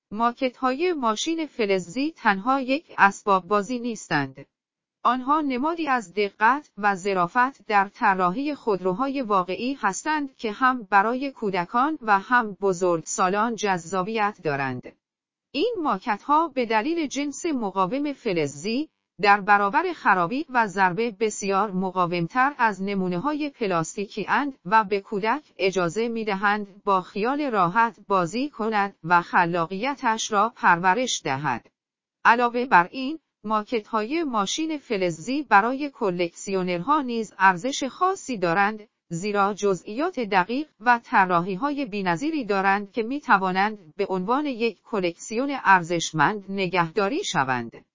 ماکت‌های ماشین فلزی تنها یک اسباب بازی نیستند. آنها نمادی از دقت و ظرافت در طراحی خودروهای واقعی هستند که هم برای کودکان و هم بزرگسالان جذابیت دارند. این ماکت‌ها به دلیل جنس مقاوم فلزی، در برابر خرابی و ضربه بسیار مقاومتر از نمونه‌های پلاستیکی اند و به کودک اجازه می‌دهند با خیال راحت بازی کند و خلاقیتش را پرورش دهد. علاوه بر این، ماکت‌های ماشین فلزی برای کلکسیونرها نیز ارزش خاصی دارند، زیرا جزئیات دقیق و طراحی‌های بی‌نظیری دارند که می‌توانند به عنوان یک کلکسیون ارزشمند نگهداری شوند.